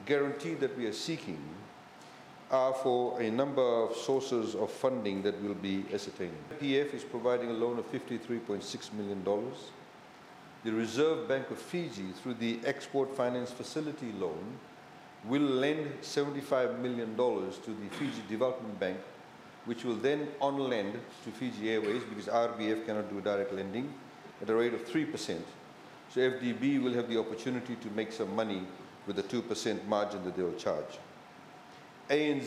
guarantee that we are seeking are for a number of sources of funding that will be ascertained. PF is providing a loan of $53.6 million. The Reserve Bank of Fiji, through the Export Finance Facility loan, will lend $75 million to the Fiji Development Bank, which will then on-lend to Fiji Airways, because RBF cannot do direct lending, at a rate of 3%. So FDB will have the opportunity to make some money with the 2% margin that they will charge. ANZ